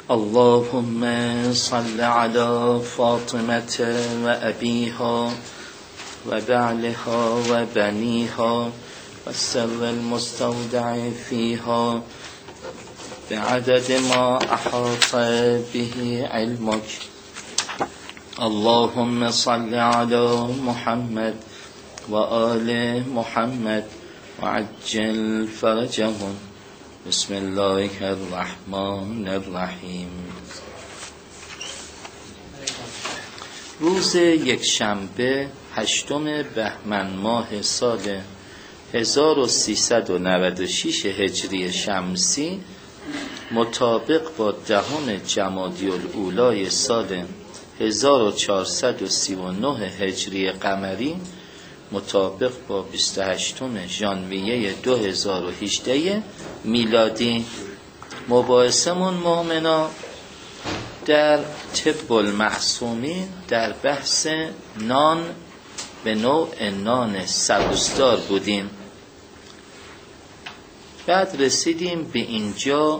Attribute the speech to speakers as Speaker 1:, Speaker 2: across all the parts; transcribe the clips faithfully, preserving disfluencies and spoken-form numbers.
Speaker 1: اللهم صل على فاطمة وأبيها وبعلها وبنيها والسر المستودع فيها بعدد ما أحاط به علمك. اللهم صل على محمد وآل محمد وعجل فرجهم. بسم الله الرحمن الرحیم. روز یکشنبه هشتم بهمن ماه سال هزار و سیصد و نود و شش هجری شمسی مطابق با دهم جمادی الاولی سال هزار و چهارصد و سی و نه هجری قمری مطابق با بیست و هشتم ژانویه دو هزار و هجده میلادی مباحثمون مؤمنا در طب المعصومین در بحث نان به نوع نان سبوسدار بودیم. بعد رسیدیم به اینجا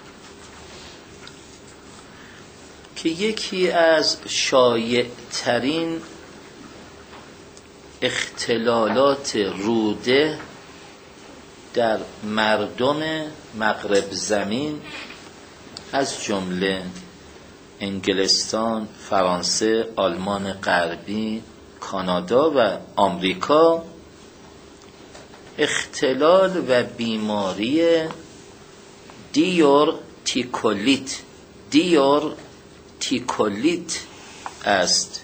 Speaker 1: که یکی از شایع ترین اختلالات روده در مردم مغرب زمین از جمله انگلستان، فرانسه، آلمان غربی، کانادا و آمریکا اختلال و بیماری دیورتیکولیت دیورتیکولیت است.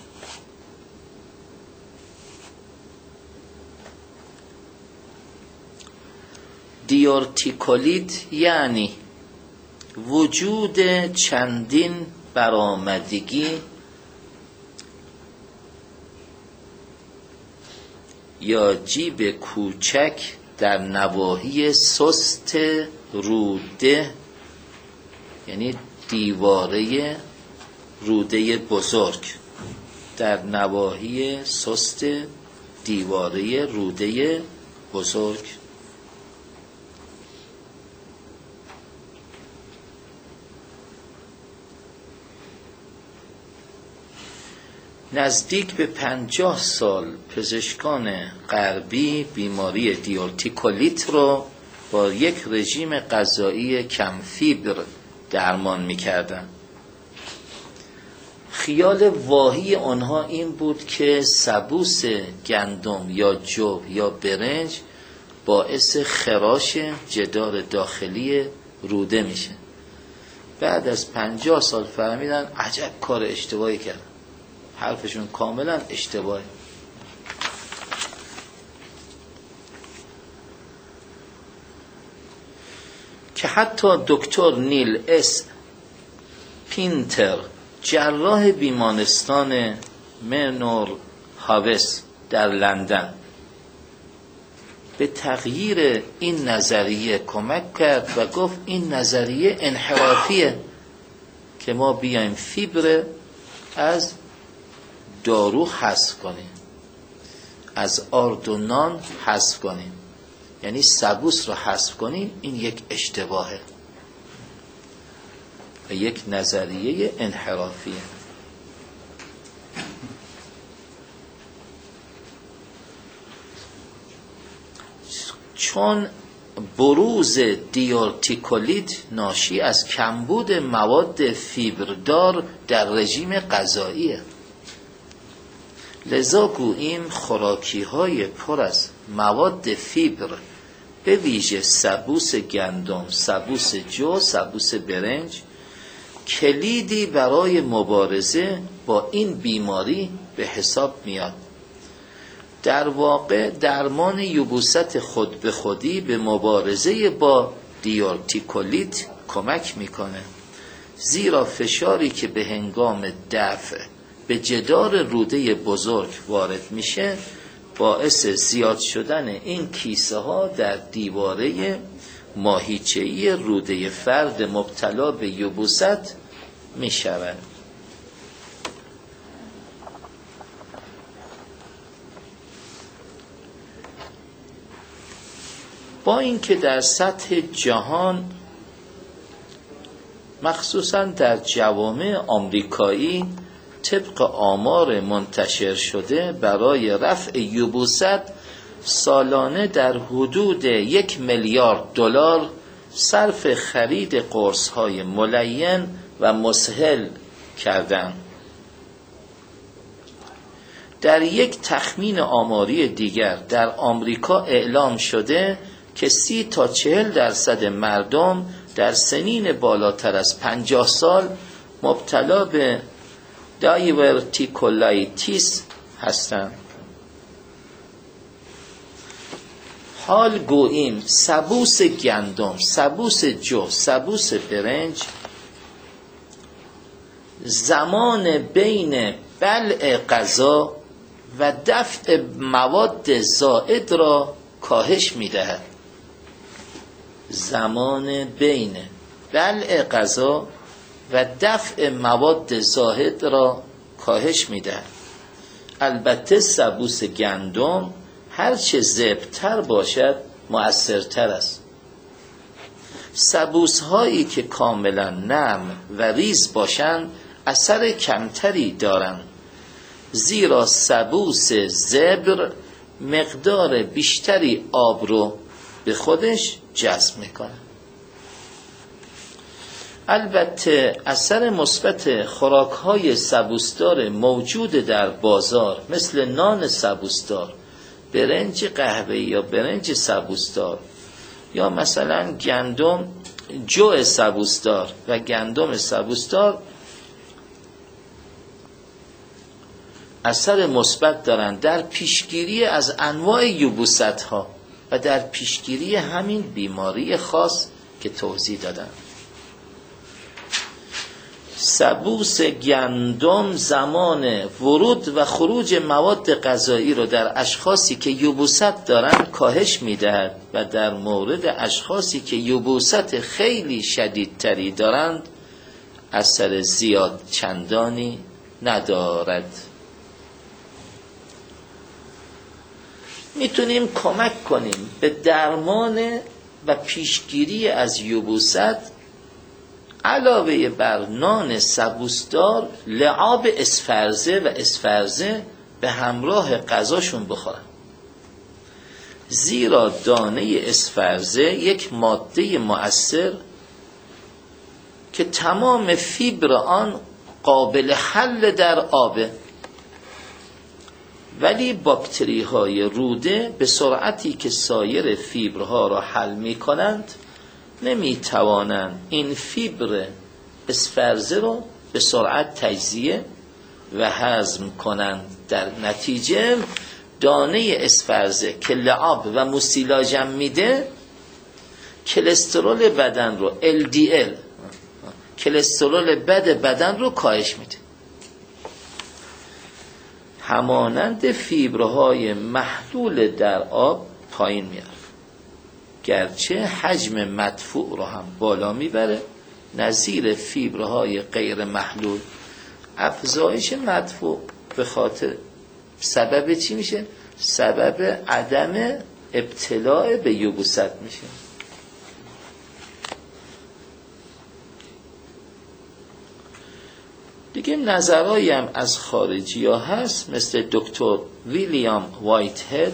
Speaker 1: دیورتیکولیت یعنی وجود چندین برآمدگی یا جیب کوچک در نواحی سست روده، یعنی دیواره روده بزرگ، در نواحی سست دیواره روده بزرگ. نزدیک به پنجاه سال پزشکان غربی بیماری دیورتیکولیت رو با یک رژیم غذایی کم فیبر درمان می‌کردن. خیال واهی آنها این بود که سبوس گندم یا جو یا برنج باعث خراش جدار داخلی روده میشه. بعد از پنجاه سال فهمیدن عجب کار اشتباهی کردن. حرفشون کاملا اشتباهه. که حتی دکتر نیل اس پینتر جراح بیمارستان منور هاوس در لندن به تغییر این نظریه کمک کرد و گفت این نظریه انحرافیه که ما بیایم فیبر از دارو حذف کنیم، از آرد و نان حذف کنیم، یعنی سبوس رو حذف کنیم. این یک اشتباهه و یک نظریه انحرافیه. چون بروز دیورتیکولیت ناشی از کمبود مواد فیبردار در رژیم غذاییه، لذا گوییم خوراکی های پر از مواد فیبر به ویژه سبوس گندم، سبوس جو، سبوس برنج کلیدی برای مبارزه با این بیماری به حساب میاد. در واقع درمان یبوست خود به خودی به مبارزه با دیورتیکولیت کمک میکنه، زیرا فشاری که به هنگام دفع به جدار روده بزرگ وارد میشه باعث زیاد شدن این کیسه ها در دیواره ماهیچه‌ای روده فرد مبتلا به یبوست میشود. با اینکه در سطح جهان مخصوصا در جوامع آمریکایی طبق آمار منتشر شده برای رفع یبوست سالانه در حدود یک میلیارد دلار صرف خرید قرص‌های ملین و مسهل کردند. در یک تخمین آماری دیگر در آمریکا اعلام شده که سی تا چهل درصد مردم در سنین بالاتر از پنجاه سال مبتلا به دایورتیکولایتیس هستند. حال گوییم سبوس گندم، سبوس جو، سبوس برنج زمان بین بلع غذا و دفع مواد زائد را کاهش می‌دهد. زمان بین بلع غذا و دفع مواد زائد را کاهش می‌دهد. البته سبوس گندم هرچه زبط‌تر باشد مؤثرتر است. سبوس هایی که کاملا نرم و ریز باشند اثر کمتری دارند، زیرا سبوس زبر مقدار بیشتری آب رو به خودش جذب میکنه. البته اثر مثبت خوراک‌های سبوسدار موجود در بازار مثل نان سبوسدار، برنج قهوه‌ای یا برنج سبوسدار یا مثلا گندم جو سبوسدار و گندم سبوسدار اثر مثبت دارند در پیشگیری از انواع یبوست‌ها و در پیشگیری همین بیماری خاص که توضیح دادم. سبوس گندم زمان ورود و خروج مواد غذایی را در اشخاصی که یبوست دارند کاهش می‌دهد و در مورد اشخاصی که یبوست خیلی شدیدتری دارند اثر زیاد چندانی ندارد. میتونیم کمک کنیم به درمان و پیشگیری از یبوست علاوه بر نان سبوسدار لعاب اسفرزه و اسفرزه به همراه غذاشون بخورن، زیرا دانه اسفرزه یک ماده مؤثر که تمام فیبر آن قابل حل در آبه، ولی باکتری های روده به سرعتی که سایر فیبرها را حل می کنند نمی توانند این فیبر اسفرزه را به سرعت تجزیه و هضم کنند. در نتیجه دانه اسفرزه که لعاب و موسیلاژ میده کلسترول بدن رو ال دی ال کلسترول بد بدن رو کاهش میده، همانند فیبرهای محلول در آب پایین میاره، گرچه حجم مدفوع رو هم بالا میبره. نظیر فیبرهای غیر محلول افزایش مدفوع به خاطر سبب چی میشه؟ سبب عدم ابتلاع به یبوست میشه. دیگه نظرهایی هم از خارجی ها هست مثل دکتر ویلیام وایت هد،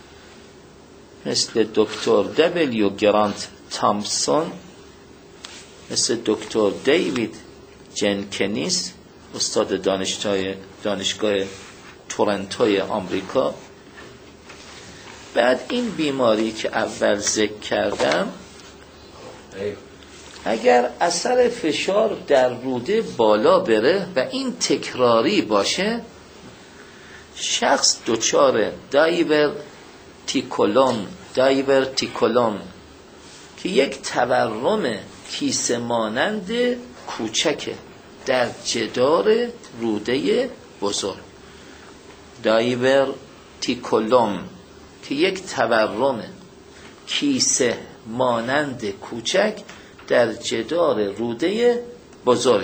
Speaker 1: مثل دکتر دبلیو گرانت تامسون، مثل دکتر دیوید جنکنیس استاد دانشگاه دانشگاه تورنتوی آمریکا. بعد این بیماری که اول ذکر کردم اگر اثر فشار در روده بالا بره و این تکراری باشه، شخص دچار دایورتیکولون دایورتیکولون که یک تورم کیسه مانند کوچکه در جدار روده بزرگ، دایورتیکولوم که یک تورم کیسه مانند کوچک در جدار روده بزرگ.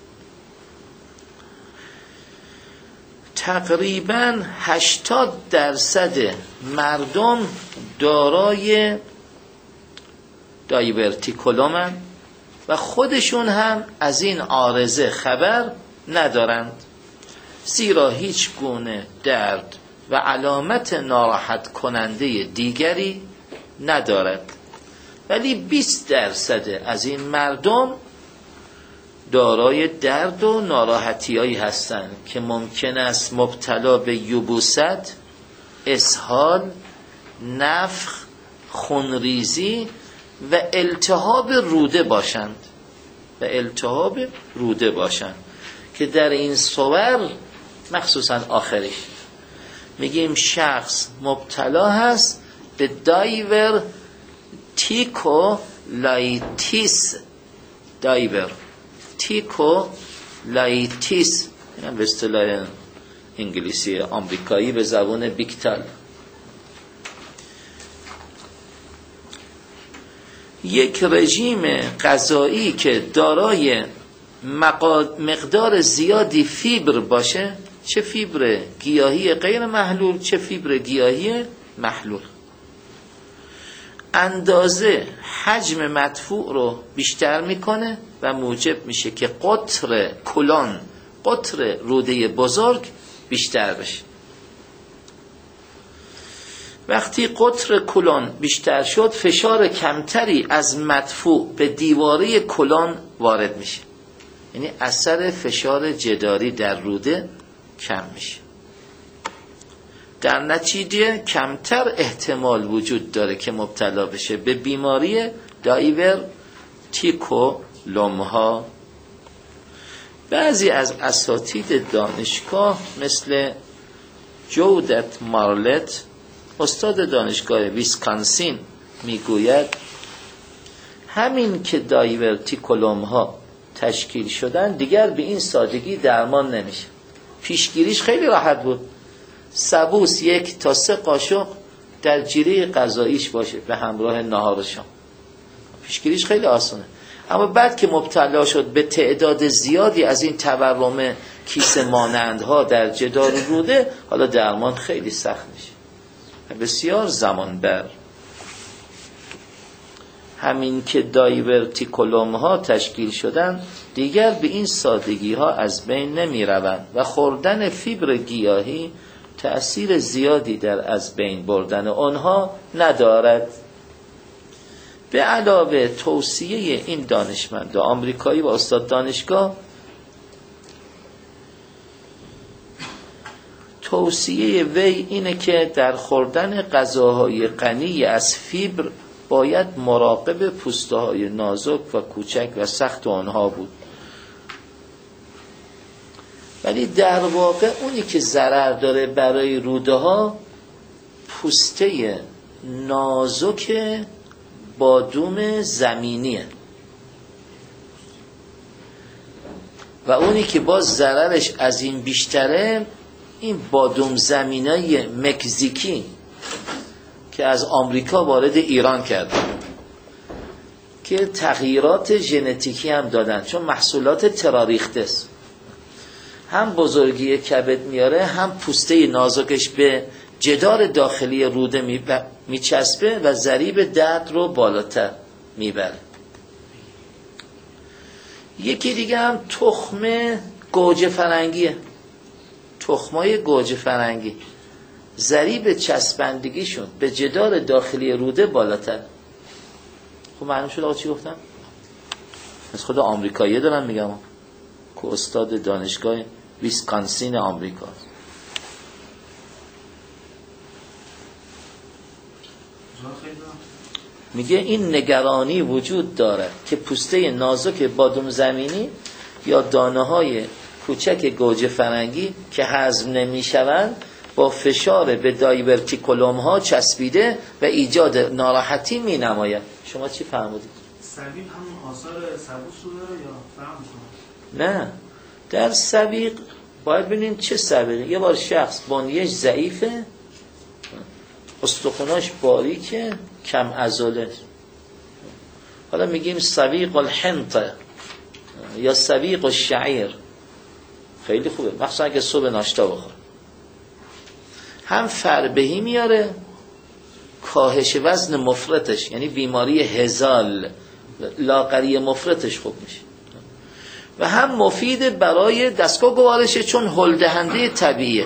Speaker 1: تقریباً هشتاد درصد مردم دارای دایورتیکولومن و خودشون هم از این عارضه خبر ندارند، زیرا هیچ گونه درد و علامت ناراحت کننده دیگری ندارد. ولی بیست درصد از این مردم دارای درد و ناراحتی‌هایی هستند که ممکن است مبتلا به یبوست، اسهال، نفخ، خونریزی و التهاب روده باشند و التهاب روده باشند که در این صور مخصوصا آخرش میگیم شخص مبتلا هست به دایور تیکو لایتیس، دایور تیکو لایتیس، این به اصطلاح انگلیسی آمریکایی به زبان بیکتال. یک رژیم غذایی که دارای مقدار زیادی فیبر باشه، چه فیبر گیاهی غیر محلول چه فیبر گیاهی محلول، اندازه حجم مدفوع رو بیشتر میکنه و موجب میشه که قطر کلان، قطر روده بزرگ بیشتر بشه. وقتی قطر کلان بیشتر شد، فشار کمتری از مدفوع به دیواره کلان وارد میشه، یعنی اثر فشار جداری در روده کم میشه. در نتیجه کمتر احتمال وجود داره که مبتلا بشه به بیماری دایور تیکولومها. بعضی از اساتید دانشگاه مثل جودت مارلت، استاد دانشگاه ویسکانسین، میگوید همین که دایورتیکولومها تشکیل شدن دیگر به این سادگی درمان نمیشه. پیشگیریش خیلی راحت بود، سبوس یک تا سه قاشق در جیره غذاییش باشه به همراه نهار و شام، پیشگیریش خیلی آسانه. اما بعد که مبتلا شد به تعداد زیادی از این تورم کیسه مانندها در جدار روده، حالا درمان خیلی سخت میشه، بسیار زمان بر. همین که دایورتیکولوم ها تشکیل شدن دیگر به این سادگی ها از بین نمی روند و خوردن فیبر گیاهی تأثیر زیادی در از بین بردن آنها ندارد. به علاوه توصیه این دانشمند آمریکایی و استاد دانشگاه، توصیه وی اینه که در خوردن غذاهای غنی از فیبر باید مراقب پوسته های نازک و کوچک و سخت آنها بود. ولی در واقع اونی که ضرر داره برای روده ها پوسته نازک بادوم زمینیه و اونی که باز ضررش از این بیشتره این بادوم زمینای مکزیکی که از آمریکا وارد ایران کردن، که تغییرات ژنتیکی هم دادن، چون محصولات تراریخته است، هم بزرگی کبد میاره، هم پوسته نازکش به جدار داخلی روده میچسبه و ضریب درد رو بالاتر میبره. یکی دیگه هم تخم گوجه فرنگیه، تخمای گوجه فرنگی ضریب چسبندگیشون به جدار داخلی روده بالاتر. خب معلوم شد آقا چی گفتم؟ از خود آمریکایی دارم میگم که استاد دانشگاه ویسکانسین آمریکا. میگه این نگرانی وجود داره که پوسته نازک بادوم زمینی یا دانه های کوچک گوجه فرنگی که هضم نمیشوند با فشار به دایورتیکولوم ها چسبیده و ایجاد ناراحتی می نماید. شما چی فهمودید؟
Speaker 2: سویق همون آثار سبوس رو داره یا فهم کنه؟
Speaker 1: نه، در سویق باید ببینیم چه سویقی. یه بار شخص بنیه‌اش ضعیفه، استخوناش باریکه، کم عضله، حالا میگیم سویق الحنطه یا سویق الشعیر، خیلی خوبه، مخصوصا اگه صبح ناشتا بخور. هم فربهی میاره، کاهش وزن مفرطش، یعنی بیماری هزال لاغری مفرطش خوب میشه و هم مفید برای دستگاه گوارشه چون هل دهنده طبیعیه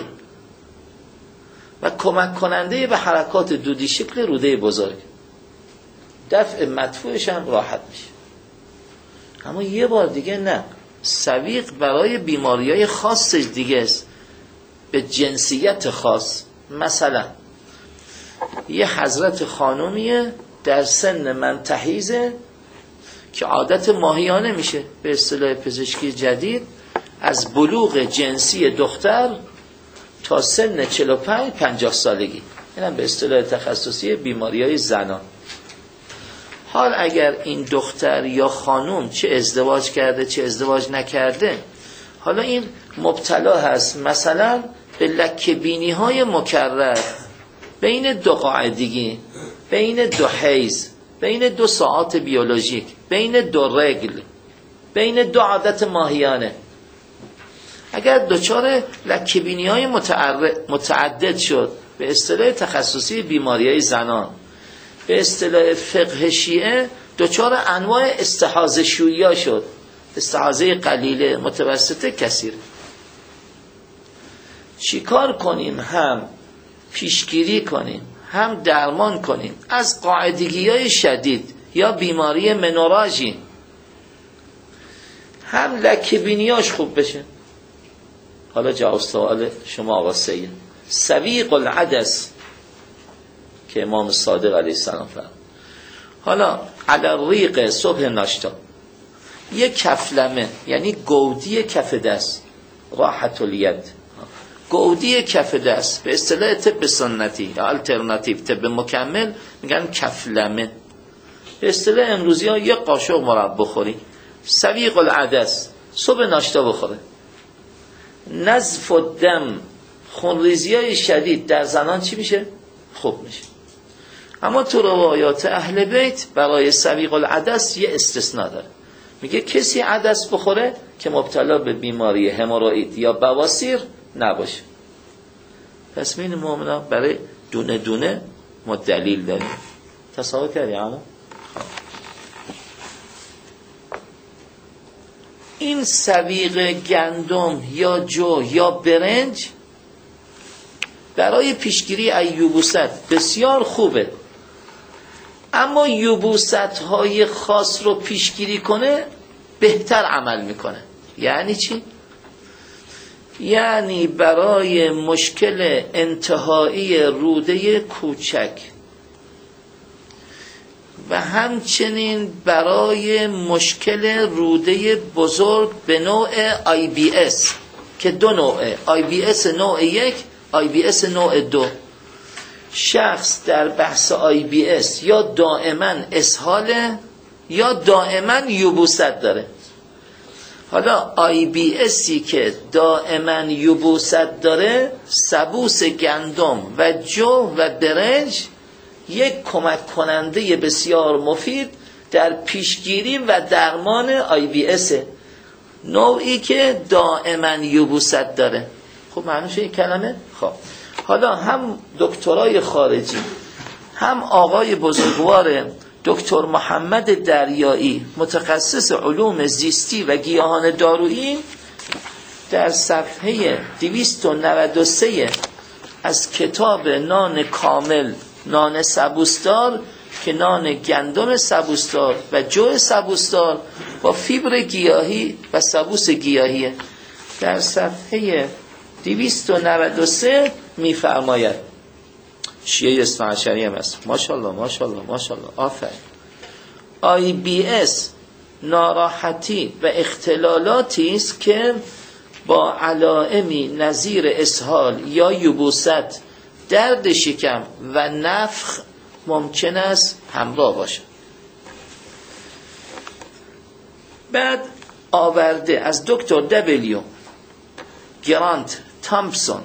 Speaker 1: و کمک کننده به حرکات دودی شکل روده بزرگ، دفع مدفوعش هم راحت میشه. اما یه بار دیگه نه، سویق برای بیماریهای خاصش دیگه است، به جنسیت خاص. مثلا یه حضرت خانومیه در سن منتهیزه که عادت ماهیانه میشه، به اصطلاح پزشکی جدید از بلوغ جنسی دختر تا سن چهل و پنج پنجاه سالگی، اینم به اصطلاح تخصصی بیماریهای زنان. حال اگر این دختر یا خانوم چه ازدواج کرده چه ازدواج نکرده، حالا این مبتلا هست مثلا به لکه‌بینی های مکرر بین دو قاعدگی، بین دو حیض، بین دو ساعات بیولوژیک، بین دو رگل، بین دو عادت ماهیانه، اگر دچار لکه‌بینی های متعدد شد، به اصطلاح تخصصی بیماری های زنان، به اصطلاح فقه شیعه دچار انواع استحاضه شویی شد، استحاضه قلیله، متوسطه، کثیر. چیکار کنیم؟ هم پیشگیری کنیم، هم درمان کنیم از قاعدگی های شدید یا بیماری منوراژی، هم لکه‌بینیاش خوب بشه. حالا جواب سوال شما آقا سید، سویق العدس که امام صادق علیه السلام فرمود. حالا علی الریق صبح ناشتا یک کفلمه، یعنی گودی کف دست، راحت الید، گودی کف دست، به اصطلاح طب سنتی یا الترناتیو طب مکمل میگن کفلمه، به اصطلاح امروزی ها یک قاشق مرب بخوری، سویق العدس، صبح ناشتا بخوره. نزف الدم، خونریزی های شدید در زنان چی میشه؟ خوب میشه. اما تو روایات اهل بیت برای سویق العدس یه استثناء داره، میگه کسی عدس بخوره که مبتلا به بیماری هموروئید یا بواسیر نباشه. پس ببین مومنان برای دونه دونه ما دلیل داریم. تصور کردی اما این سویق گندم یا جو یا برنج برای پیشگیری از یبوست بسیار خوبه، اما یبوست های خاص رو پیشگیری کنه بهتر عمل میکنه. یعنی چی؟ یعنی برای مشکل انتهایی روده کوچک و همچنین برای مشکل روده بزرگ به نوع آی بی اس که دو نوعه، آی بی اس نوع یک، آی بی اس نوع دو. شخص در بحث آی بی اس یا دائما اسهاله یا دائما یبوست داره. حالا آی بی اسی که دائما یبوست داره، سبوس گندم و جو و برنج یک کمک کننده بسیار مفید در پیشگیری و درمان آی بی اس، نوعی که دائما یبوست داره. خب معنیش این کلمه؟ خب حالا هم دکترای خارجی هم آقای بزرگوار دکتر محمد دریایی متخصص علوم زیستی و گیاهان دارویی در صفحه دویست و نود و سه از کتاب نان کامل، نان سبوسدار که نان گندم سبوسدار و جو سبوسدار با فیبر گیاهی و سبوس گیاهیه، در صفحه دویست و نود و سه میفرماید، شیعه اثناعشری هم است، ماشاءالله ماشاءالله ماشاءالله، آفرین. آی بی اس ناراحتی و اختلالاتی است که با علائمی نظیر اسهال یا یبوست، درد شکم و نفخ ممکن است همراه باشد. بعد آورده از دکتر دبلیو گرانت تامپسون،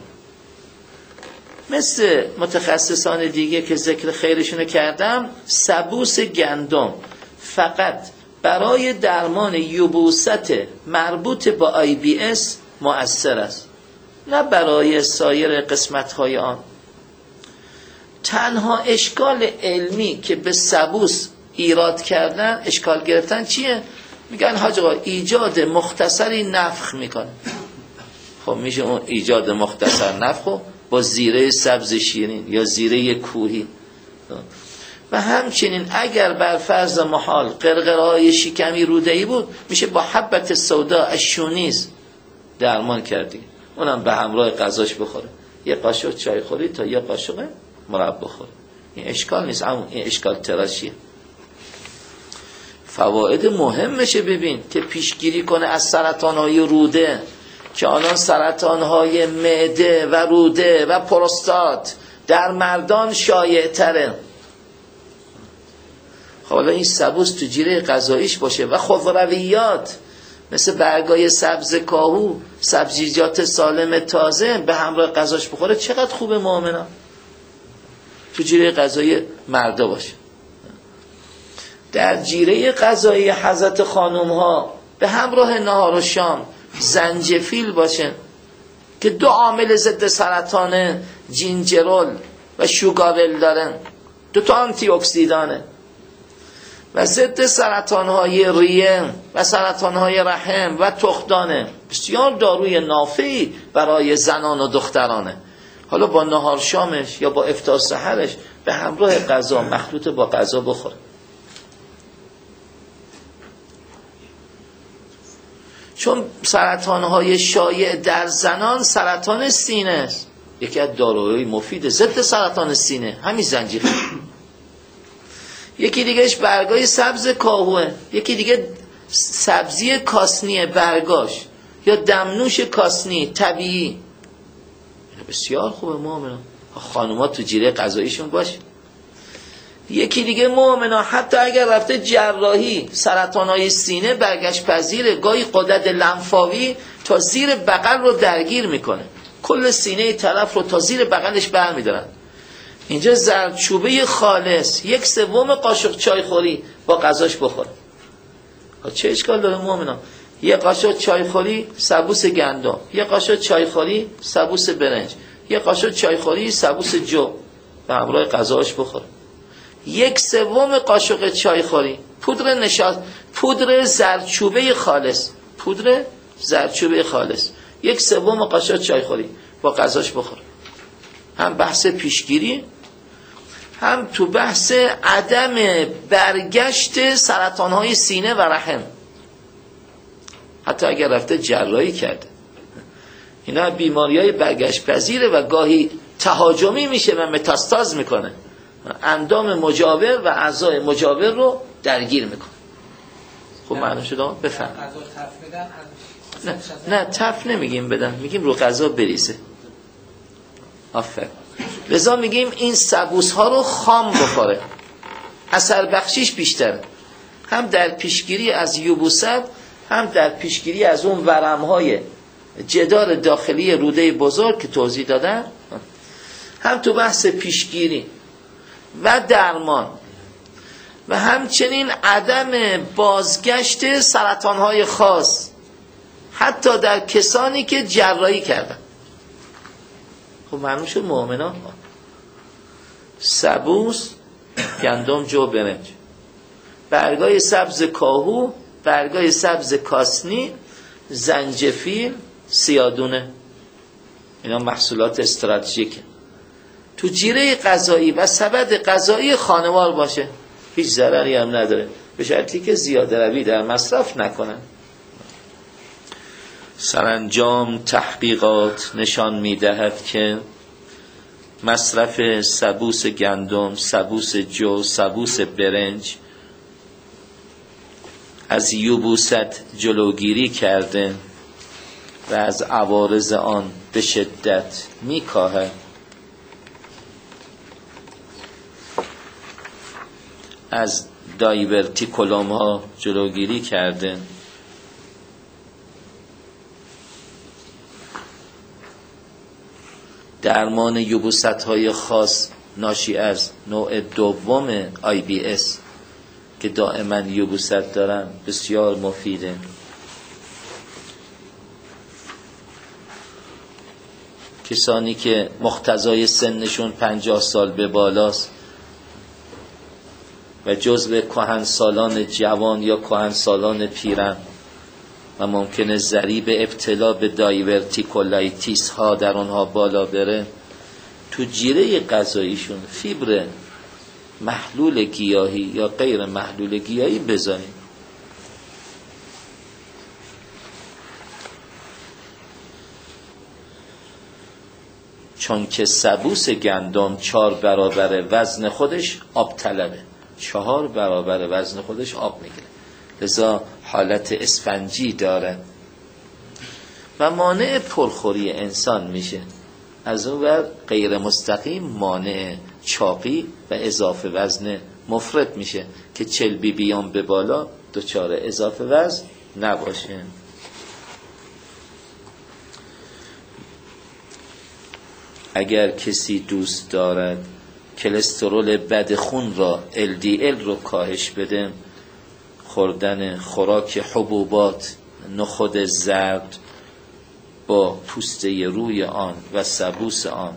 Speaker 1: مثل متخصصان دیگه که ذکر خیرشونو کردم، سبوس گندم فقط برای درمان یبوست مربوط با آی بی اس مؤثر است، نه برای سایر قسمت‌های آن. تنها اشکال علمی که به سبوس ایراد کردن، اشکال گرفتن چیه؟ میگن حاج آقا ایجاد مختصری نفخ میکنه. خب میشه اون ایجاد مختصر نفخو با زیره سبز شیرین یا زیره کوهی. و همچنین اگر بر فرض محال قرقرهای شکمی روده‌ای بود، میشه با حبت سودا الشونیز درمان کردی، اونم به همراه غذاش بخوره، یه قاشق چای خوری تا یه قاشق مربا بخوره. این اشکال نیست، اما این اشکال تراشیه. فواید مهمشه ببین که پیشگیری کنه از سرطانهای روده که الان سرطانهای معده و روده و پروستات در مردان شایع تره. حالا این سبوس تو جیره غذاییش باشه و خضرویات مثل برگای سبز کاهو، سبزیجات سالم تازه به همراه غذاش بخوره، چقدر خوبه مؤمنان. تو جیره غذایی مردا باشه. در جیره غذایی حضرت خانم ها به همراه نهار و شام زنجفیل باشه که دو عامل ضد سرطان جینجرول و شوگارل دارن، دو تا آنتی اکسیدانه و ضد سرطان‌های ریه و سرطان‌های رحم و تخمدانه. بسیار داروی نافعی برای زنان و دخترانه. حالا با نهار شامش یا با افطار سحرش به همراه غذا مخلوط با غذا بخوره. چون سرطان‌های شایع در زنان سرطان سینه است. یکی از داروهای مفید ضد سرطان سینه همین زنجفیل. یکی دیگهش برگای سبز کاهوه، یکی دیگه سبزی کاسنی برگاش یا دمنوش کاسنی طبیعی. بسیار خوبه مؤمنان، خانوما تو جیره غذاییشون باشه. یکی دیگه مؤمنان حتی اگر رفته جراحی سرطانهای سینه برگشت پذیره، گاهی غدد لنفاوی تا زیر بغل رو درگیر میکنه، کل سینه طرف رو تا زیر بغلش برمیدارن. اینجا زردچوبه خالص یک سوم قاشق چای خوری با غذاش بخوره. چه اشکال داره مؤمنان؟ یه قاشق چای خوری سبوس گندم، یه قاشق چای خوری سبوس برنج، یه قاشق چای خوری سبوس جو به همراه غذاش بخوره. یک سوم قاشق چای خوری پودر نشاط، پودر زردچوبه خالص، پودر زردچوبه خالص یک سوم قاشق چای خوری با غذاش بخوره. هم بحث پیشگیری، هم تو بحث عدم برگشت سرطانهای سینه و رحم. حتی اگر رفته جراحی کرده، اینا بیماریای برگشت پذیره و گاهی تهاجمی میشه و متاستاز میکنه، اندام مجاور و اعضای مجاور رو درگیر میکنه. خب معلوم شده؟ بفهم. نه نه تف نمیگیم بدن، میگیم رو غذا بریزه. آفرین. لذا میگیم این سبوس ها رو خام بخوره، اثر بخشیش بیشتره، هم در پیشگیری از یبوست، هم در پیشگیری از اون ورم های جدار داخلی روده بزرگ که توضیح دادن، هم تو بحث پیشگیری و درمان و همچنین عدم بازگشت سرطان های خاص حتی در کسانی که جراحی کردن. خب معلوم شد مؤمنان، سبوس، گندم، جو، برنج، برگای سبز کاهو، برگای سبز کاسنی، زنجفیل، سیادونه، اینا محصولات استراتژیکه. تو جیره غذایی و سبد غذایی خانوار باشه، هیچ ضرری هم نداره، به شرطی که زیاده روی در مصرف نکنن. سرانجام تحقیقات نشان می‌دهد که مصرف سبوس گندم، سبوس جو، سبوس برنج از یبوست جلوگیری کرده و از عوارض آن به شدت می‌کاهد. از دایورتیکولوم ها جلوگیری کرده، درمان یبوست های خاص ناشی از نوع دوم آی بی اس که دائما یبوست دارن بسیار مفیده. کسانی که مقتضای سنشون پنجاه سال به بالاست و جزو کهنسالان جوان یا کهنسالان پیرن و ممکنه ضریب ابتلا به دایورتیکولایتیس ها در اونها بالا بره، تو جیره غذاییشون فیبر محلول گیاهی یا غیر محلول گیاهی بذاریم. چون که سبوس گندم چهار برابر وزن خودش آب طلبه، چهار برابر وزن خودش آب میگیره، لذا حالت اسفنجی داره و مانع پرخوری انسان میشه. از اون ور غیر مستقیم مانع چاقی و اضافه وزن مفرط میشه که چلبی بیان به بالا دچار اضافه وزن نباشه. اگر کسی دوست دارد کلسترول بد خون را ال دی ال رو کاهش بده، خوردن خوراک حبوبات، نخود زرد با پوسته روی آن و سبوس آن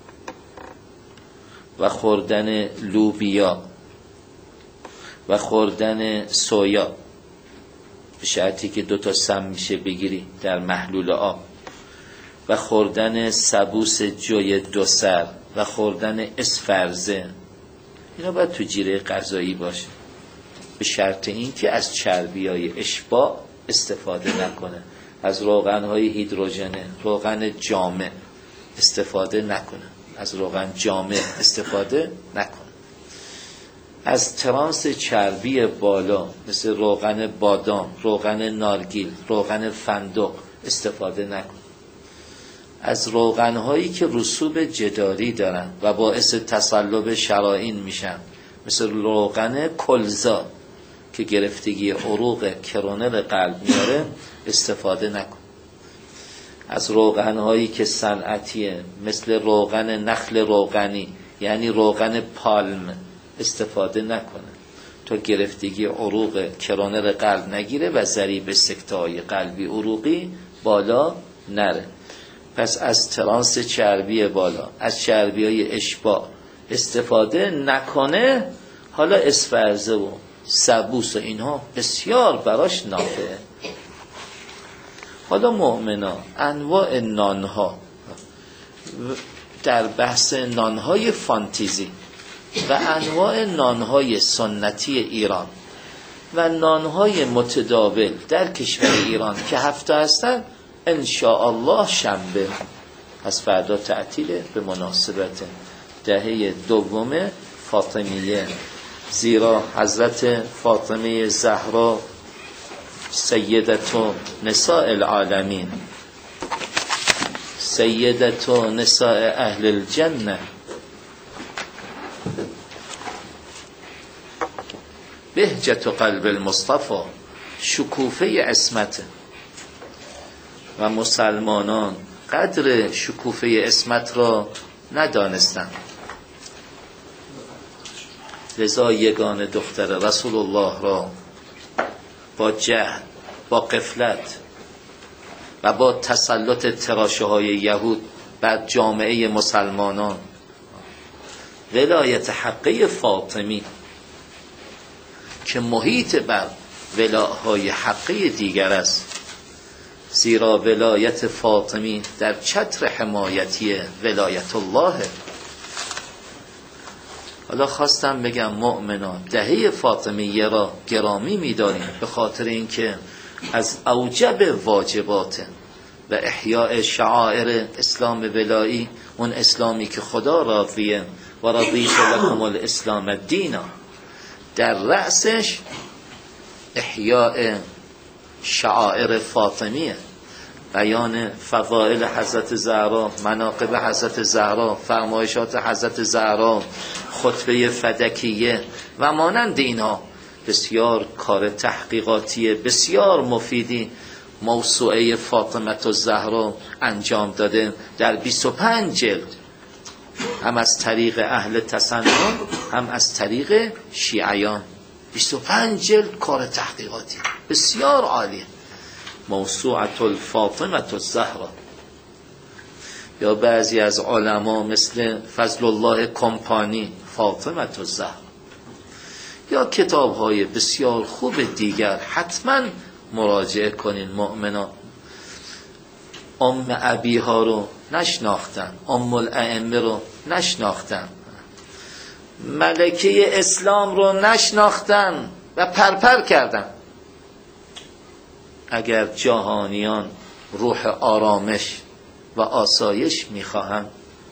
Speaker 1: و خوردن لوبیا و خوردن سویا به شرطی که دوتا سم میشه بگیری در محلول آب و خوردن سبوس جوی دو سر و خوردن اسفرزه، اینا باید تو جیره غذایی باشه، به شرط این که از چربیای اشباع استفاده نکنه، از روغنهای هیدروژنه، روغن جامع استفاده نکنه، از روغن جامع استفاده نکنه، از ترانس چربی بالا مثل روغن بادام، روغن نارگیل، روغن فندق استفاده نکنه، از روغنهایی که رسوب جداری دارن و باعث تصلب شرائین میشن مثل روغن کلزا که گرفتگی عروق کرونر قلب میاره استفاده نکن. از روغنهایی که صنعتیه مثل روغن نخل روغنی یعنی روغن پالم استفاده نکنه تا گرفتگی عروق کرونر قلب نگیره و ضریب سکته‌های قلبی عروقی بالا نره. پس از ترانس چربی بالا، از چربی های اشباع استفاده نکنه. حالا اسفرزه و سبوس و اینها بسیار براش نافعه. حالا مؤمنا انواع نانها در بحث نانهای فانتزی و انواع نانهای سنتی ایران و نانهای متداول در کشور ایران که هفته هستن ان شاء الله شنبه، از فردا تعطیله به مناسبت دهه دوم فاطمیه، زیرا حضرت فاطمه زهرا سیدت نساء العالمین، سیدت نساء اهل الجنه، بهجت قلب المصطفى، شکوفه عصمت. و مسلمانان قدر شکوفه عصمت را ندانستند، لذا یگان دختر رسول الله را با جهل، با غفلت و با تسلط تراشه های یهود بر جامعه مسلمانان، ولایت حقه فاطمی که محیط بر ولایت حقه دیگر است، زیرا ولایت فاطمی در چتر حمایتی ولایت الله. حالا خواستم بگم مؤمنان دهه فاطمیه را گرامی می‌داریم به خاطر اینکه از اوجب واجبات و احیاء شعائر اسلام ولایی، اون اسلامی که خدا راضیه و رضیت لکم الاسلام دینا، در رأسش احیاء شعائر فاطمیه، بیان فضائل حضرت زهرا، مناقب حضرت زهرا، فرمایشات حضرت زهرا، خطبه فدکیه و مانند اینها. بسیار کار تحقیقاتی بسیار مفیدی موسوعه فاطمه الزهرا انجام داده در بیست و پنج جلد، هم از طریق اهل تسنن هم از طریق شیعیان. بیست و پنج جلد کار تحقیقاتی بسیار عالی، موسوعه الفاطمه الزهرا. یا بعضی از علما مثل فضل الله کمپانی، فاطمه الزهرا. یا کتاب‌های بسیار خوب دیگر حتما مراجعه کنین. مؤمنان ام ابیها رو نشناختن، ام الائمه رو نشناختن، ملکه اسلام رو نشناختن و پرپر کردن. اگر جهانیان روح آرامش و آسایش میخواهند،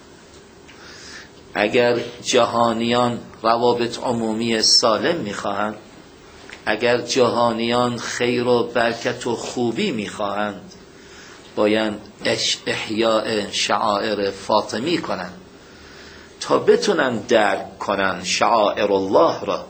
Speaker 1: اگر جهانیان روابط عمومی سالم میخواهند، اگر جهانیان خیر و برکت و خوبی میخواهند، باید احیاء شعائر فاطمی کنند تا بتونن درک کنن شعائر الله را.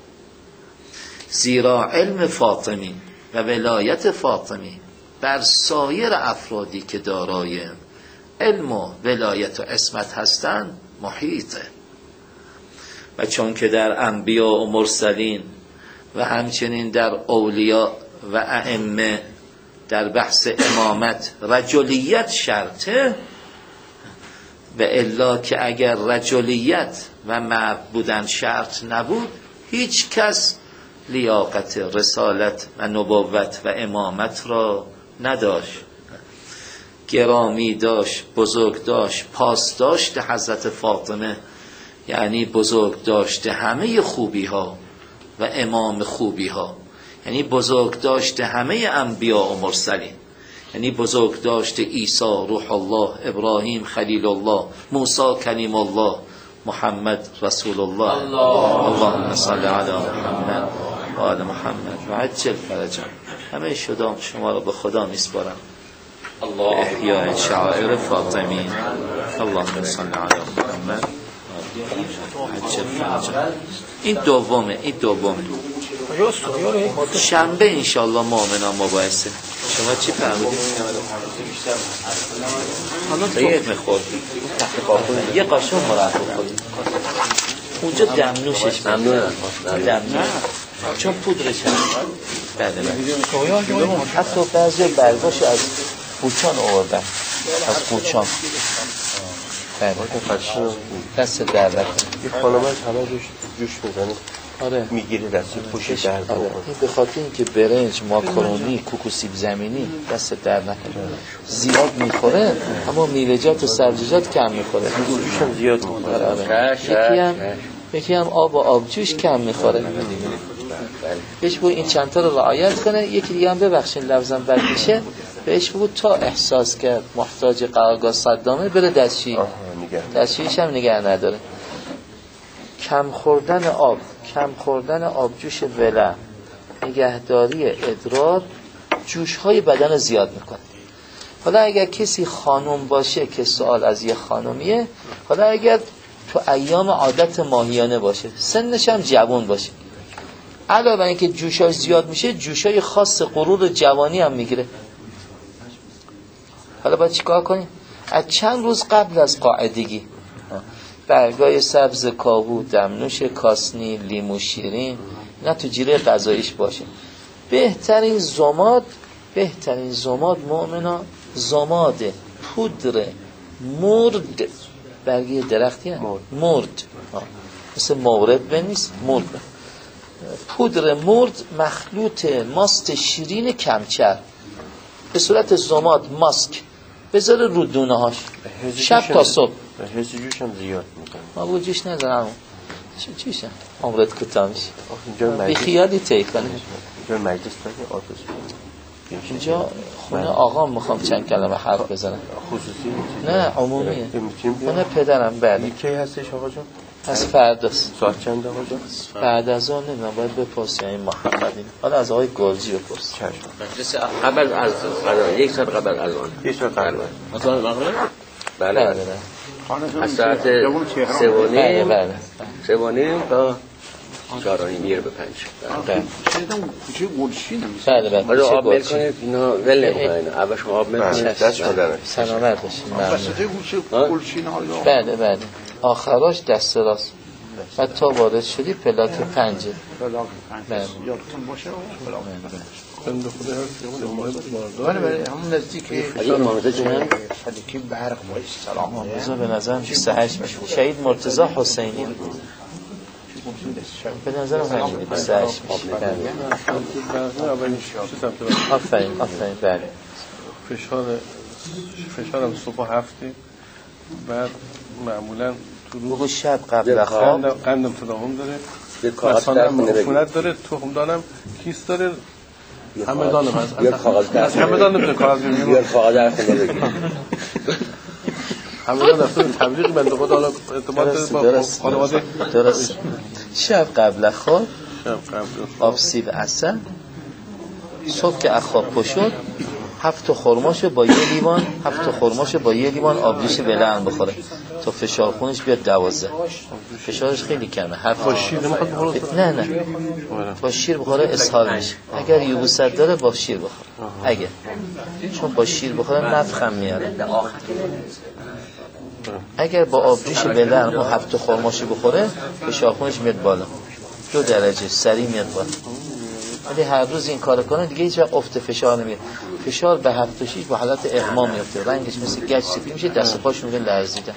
Speaker 1: زیرا علم فاطمی و ولایت فاطمی بر سایر افرادی که دارای علم و ولایت و عصمت هستند محیطه. و چون که در انبیا و مرسلین و همچنین در اولیاء و ائمه در بحث امامت رجلیت شرطه، و الا که اگر رجلیت و مرد بودن شرط نبود، هیچ کس لیاقت رسالت و نبوت و امامت را نداشت. گرامی داشت، بزرگ داشت، پاس داشت حضرت فاطمه، یعنی بزرگ داشت همه خوبی ها و امام خوبی ها، یعنی بزرگ داشت همه انبیا و مرسلین، یعنی بزرگ داشت عیسی روح الله، ابراهیم خلیل الله، موسی کلیم الله، محمد رسول الله. اللهم صل علی محمد و آل محمد و عجل فرجهم. همه شدام شما را به خدا میسپارم. احیاء شعائر فاطمی. اللهم صل علی محمد عجل فرجهم. این دومه، این دومه. شنبه انشالله مؤمنان مباحثه. شما چی فرمودید؟ حالا تخمه خوردیم، یه قاشق مرحب خوردیم اونجا، دمنوشش ممنون دمنوش چون پودرش هست. بله بله. حتی بعضی برگاش از بوچان آوردن، از بوچان. بله دست در رکن.
Speaker 3: یه خانمه همه جوش جوش میزنه.
Speaker 1: آره
Speaker 3: میگیره دستی پوشی درد.
Speaker 1: آره. این به خاطر اینکه برنج، ماکارونی، کوکو سیب زمینی دست در نکنه، زیاد میخوره اما میوه‌جات و سبزیجات کم میخوره.
Speaker 3: جوش هم زیاد میخوره.
Speaker 1: آره. یکی هم یکی هم آب و آبجوش کم میخوره. بهش بگو این چند تا رو رعایت کنه. یکی دیگه هم ببخشین لفظم بد میشه، بهش بگو تا احساس کرد محتاج قرارگاه صدامه بره دستشویی، دستشوییش هم نگه نداره. کم خوردن آب، کم خوردن آبجوش ولع، نگهداری ادرار، جوش‌های بدن زیاد میکنه. حالا اگر کسی خانم باشه که سوال از یه خانمیه، حالا اگر تو ایام عادت ماهیانه باشه، سنش هم جوان باشه، علاوه اینکه جوش‌های زیاد میشه، جوش‌های خاص غرور جوانی هم میگیره. حالا باید چیکار کنیم؟ از چند روز قبل از قاعدگی برگای سبز کاهو، دمنوش کاسنی، لیمو شیرین، نه تو جیره غذاییش باشه. بهترین زماد، بهترین زماد مؤمنا زماد پودر مرد، برگی درختی هم مرد، مثل مورد بنیست، مرد. پودر مرد مخلوط ماست شیرین کمچر به صورت زماد ماسک بذاره رو دونه هاش شب تا صبح.
Speaker 3: حس جوش هم زیاد میکنه.
Speaker 1: ما بود جوش نزنم. چی چیشه؟ عمرت کوتاه میشه.
Speaker 3: اینجا
Speaker 1: بی خیالی طی کنه.
Speaker 3: اینجا مجلس داری آتش.
Speaker 1: اینجا خونه آقام میخوام چند کلمه حرف بزنم.
Speaker 3: خصوصی؟
Speaker 1: نه عمومیه. خونه پدرم. بله.
Speaker 3: کی هستش آقا جان؟
Speaker 1: از فرداست.
Speaker 3: ساعت چند آقا جان؟
Speaker 1: بعد از اون نمیدونم، باید بپرسی این محمدی. حالا از آقای گلجی بپرس.
Speaker 4: مجلس قبل از یک ساعت قبل از آن.
Speaker 3: یک ساعت قبل.
Speaker 4: مثلا مغرب؟
Speaker 1: بله بله.
Speaker 4: از ساعت سه و نیم
Speaker 1: بله
Speaker 4: سه و نیم تا چهار و نیم میره به پنج.
Speaker 1: بله
Speaker 2: کوچه گلشین هم
Speaker 1: بله بله.
Speaker 4: باید آب میل کنید، اینا ول نمیکنید، اول شما آب میل کنید.
Speaker 3: دست شدنه.
Speaker 1: سلامت باشید.
Speaker 2: وسطه کوچه گلشین ها یا
Speaker 1: بله بله. آخراش دست راست و تا وارد شدی پلاک پنجه.
Speaker 2: پلاک پنج یادتون باشه پلاک پنج. بله بله همون نزدیک
Speaker 4: این مامزه چند؟
Speaker 2: صدیقی برق باید سلام
Speaker 1: مامزه به نظرم بیست و هشت میشه. شهید مرتضی حسینی
Speaker 2: به نظرم همینه بیست و هشت آفرین آفرین بله.
Speaker 5: فشار فشارم صبح هفته بعد معمولا تو روز
Speaker 2: شب قبل خواب
Speaker 5: قندم تداوم داره،
Speaker 4: یه کاغذ درخونه بگیر،
Speaker 5: عفونت داره، تخم دانم کیست داره، همدانم هست.
Speaker 4: یه کاغذ درخونه
Speaker 5: همدان نمیتونه کاغذ بگیریم،
Speaker 4: یه کاغذ درخونه بگیر.
Speaker 5: همدان رفتن تبلیغ بنده خدا حالا ارتباط با خانواده.
Speaker 2: درست. شب قبل خواب
Speaker 5: شب قبل
Speaker 2: آب سیب عسل، صبح که از خواب پا شد هفت تا خرماشو با یه لیوان هفت تا خرماشو با یه لیوان آبجوش بلند بخوره تا فشار خونش بیاد دوازده. فشارش خیلی کمه. هفت
Speaker 5: با شیر نمیخواد بخوره؟
Speaker 2: نه نه با شیر بخوره اسهال میشه. اگر یبوست داره با شیر بخوره. اگر چون با شیر بخوره نفخم میاره. اگر با آبجوش بلند و هفت تا خرماشو بخوره فشار خونش میاد بالا، دو درجه سریع میاد بالا. ولی هر روز این کار کنه دیگه هیچ وقت افت فشار نمیاد. فشار به هفت و شیش با حالت اغما میفته، رنگش مثل گچ سفید میشه، دست و پاش میگه لرزیدن.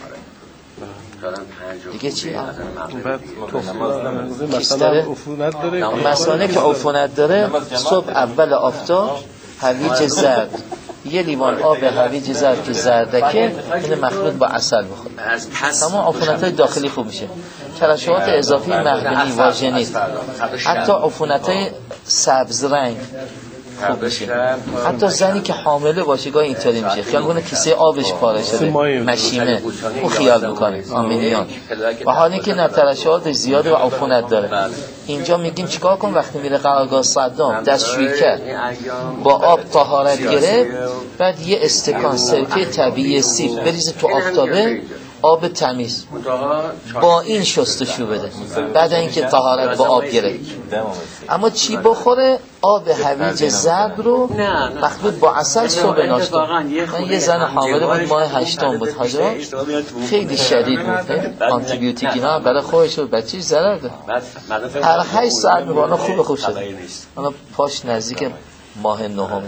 Speaker 2: دیگه چی؟
Speaker 5: بعد مثلا عفونت داره،
Speaker 2: مثلا که عفونت داره صبح اول آفتاب هویج زرد، یه لیوان آب هویج زرد که زردکه اینو مخلوط با عسل بخور، تمام عفونت‌های داخلی خوب میشه. ترشحات اضافی مهبلی واژنیت، حتی عفونت‌های سبز رنگ خوب میشه. حتی زنی که حامله باشه گاهی اینطوری میشه، خیال کنه کیسه آبش پاره شده، مشیمه، او خیال میکنه آمینیان. و حالی که ترشحات زیاده و عفونت داره. اینجا میگیم چیکار کن؟ وقتی میره قرارگاه صدام دستشویی کرد، با آب طهارت گرفت، بعد یه استکان سرکه طبیعی سیب بریزه تو آفتابه، آب تمیز با این شستشو بده بعد اینکه طهارت با آب گرفت. اما چی بخوره؟ آب هویج زرد رو مخلوط با عسل صبح ناشتا. من یه زن حامله بود، ماه هشتم بود، حاجا خیلی شدید بود، آنتی بیوتیک اینا برای خودش و بچه‌ش ضرر داره. هر هشت ساعت میبونه خوب خوب شد. حالا پاش نزدیک ماه نهمه.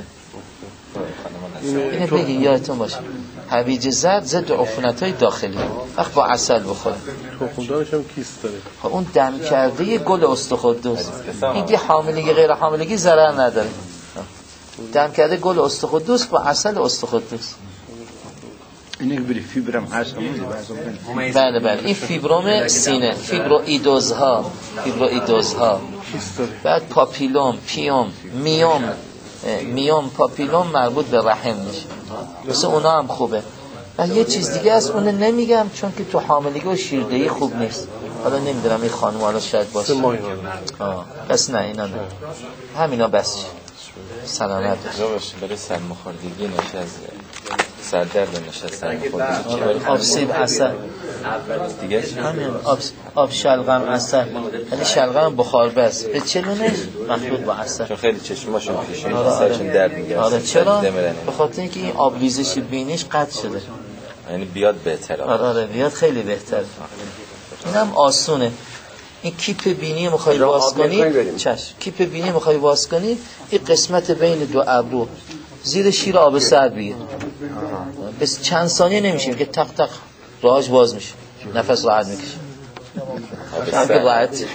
Speaker 2: اینه بگی یادتون باشه هویج زرد ضد عفونت‌های داخلی، وقت با عسل بخوره.
Speaker 5: تخمدانش هم کیست داره.
Speaker 2: اون دم کرده یه گل استخوان‌دوست، این که حاملگی غیر حاملگی ضرر نداره. دم کرده گل استخوان‌دوست با عسل استخوان‌دوست.
Speaker 6: اینه که بری فیبرم هست همون.
Speaker 2: بله بله این فیبروم سینه، فیبروئیدوزها، فیبروئیدوزها. بعد پاپیلوم، پیوم، میوم، میوم پاپیلوم مربوط به رحم میشه. مثل اونا هم خوبه. و یه چیز دیگه است اون نمیگم چون که تو حاملگی و شیردهی خوب نیست. حالا نمیدونم این خانم حالا شاید باشه. آه بس نه اینا نه. همینا بس. سلامت
Speaker 7: باشه. برای سرماخوردگی نشه از سردرد نشه سرماخوردگی.
Speaker 2: آب سیب عسل.
Speaker 7: دیگه
Speaker 2: همین آب آب شلغم عسل. یعنی شلغم بخار بس. به چلونش مخلوط با عسل.
Speaker 7: چون خیلی چشماشون پیشین سرشون درد میگیره.
Speaker 2: آره چرا؟ به خاطر اینکه این آب ریزش بینیش قطع شده.
Speaker 7: یعنی بیاد بهتره.
Speaker 2: آره آره بیاد خیلی بهتره. اینم آسونه. این کیپ بینی میخوای باز کنی، چشم کیپ بینی میخوای باز کنی، این قسمت بین دو ابرو زیر شیر آب سرد بگیر. بس چند ثانیه نمیشه که تق تق راهش باز میشه، نفس راحت میکشه. راحت.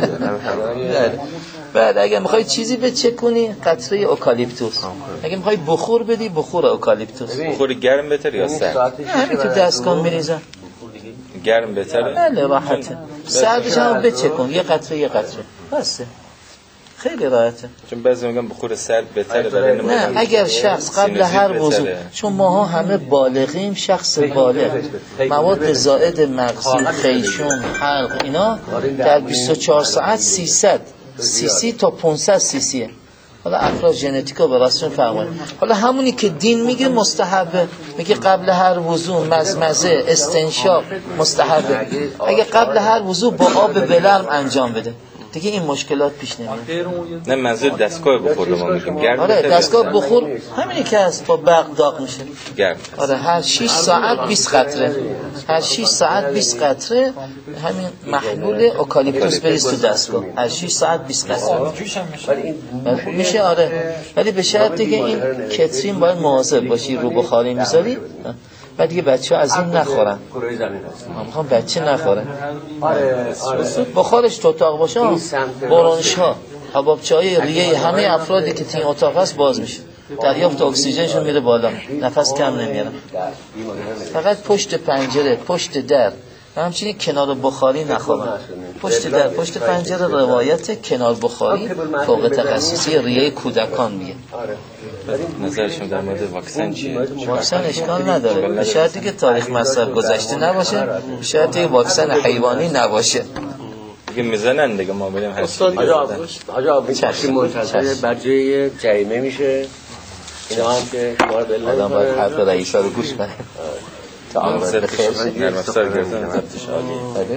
Speaker 2: بعد اگه میخوای چیزی بچک کنی قطره اوکالیپتوس، اگه میخوای بخور بدی بخور اوکالیپتوس.
Speaker 7: بخور گرم بهتره یا سرد؟
Speaker 2: همین تو دستگاه میریزن.
Speaker 7: گرم بهتره؟
Speaker 2: بله راحته. سردش هم بچک کن، یه قطره یه قطره بسه، خیلی راحته.
Speaker 7: چون بعضی میگن بخور سرد بهتره برای
Speaker 2: نه اگر شخص قبل هر وضو، چون ماها همه بالغیم، شخص بالغ مواد زائد مغزی، خیشوم، حلق اینا در بیست و چهار ساعت سیصد سی سی تا پانصد سی سی. حالا افراد ژنتیکا به راستون فرمایید. حالا همونی که دین میگه مستحبه، میگه قبل هر وضو مزمزه استنشاق مستحبه. اگه قبل هر وضو با آب بلرم انجام بده دیگه این مشکلات پیش نمیاد.
Speaker 7: نه منظور دستگاه بخور رو ما میگیم گرم.
Speaker 2: آره دستگاه بخور همینی که هست با برق داغ میشه.
Speaker 7: گرم.
Speaker 2: آره هر شش ساعت بیست قطره، هر شش ساعت بیست قطره همین محلول اوکالیپتوس بریز تو دستگاه، هر شش ساعت بیست قطره میشه. آره ولی به شرطی که این کترین باید مواظب باشی، رو بخاری میذاری بعد دیگه بچه ها از این نخورن.
Speaker 4: کره زمین هست.
Speaker 2: من میخوام بچه نخوره.
Speaker 4: آره آره.
Speaker 2: با خودش تو اتاق باشه برونش ها حبابچه های ریه همه افرادی که تین اتاق هست باز میشه، دریافت اکسیژنشون میره بالا، نفس کم نمیارن. فقط پشت پنجره، پشت در و همچنین کنار بخاری نخورن. پشت در، پشت پنجره روایت کنار بخاری فوق تخصصی ریه کودکان میگه.
Speaker 7: نظرشون در مورد واکسن چیه؟
Speaker 2: واکسن اشکال نداره، به شرطی که تاریخ مصرف گذشته نباشه، به شرطی که واکسن حیوانی نباشه.
Speaker 7: دیگه میزنن دیگه ما بریم هر چیزی.
Speaker 4: حاج آقا چشم منتظر برجه جریمه میشه. اینا هم که شما رو بل
Speaker 2: آدم باید حرف رئیسا رو گوش کنه. تا آن وقت خیر
Speaker 7: نرم افزار گردن ضبطش عالیه.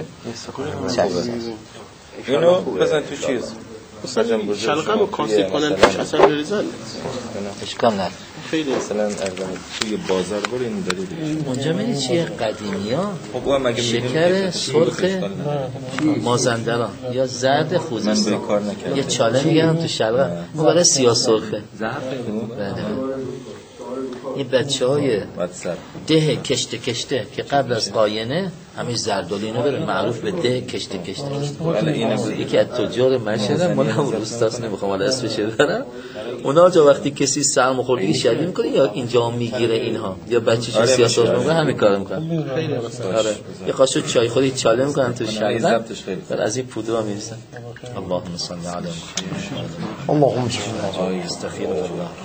Speaker 7: اینو بزن تو چیز
Speaker 5: شلقه رو کاسه کنن توش اصلا بریزن
Speaker 2: اشکال نداره.
Speaker 5: خیلی
Speaker 7: مثلا توی بازار برو این داری دیگه.
Speaker 2: اونجا میری چیه قدیمی ها
Speaker 7: خب اون مگه
Speaker 2: شکر سرخ مازندران یا زرد خوزستان
Speaker 7: من به کار نکردم.
Speaker 2: یه چاله میگن تو شلقه اون برای سیاه سرخه. این بچه های ده کشته کشته که قبل از قاینه همیشه زردالینو بره معروف به ده کشته کشته. یکی از تجار مشهد مال همون روستاست، نمیخوام حالا اسمش رو برم. اونا جا وقتی کسی سرماخوردگی شدید میکنه یا اینجا میگیره اینها یا بچه‌شو سیاست میکنه همین کارو میکنه. آره یه قاشق چای خوری چاله میکنن تو شلغم بعد از این پودرا میریزن. اللهم صل علی محمد. اللهم صل علی محمد.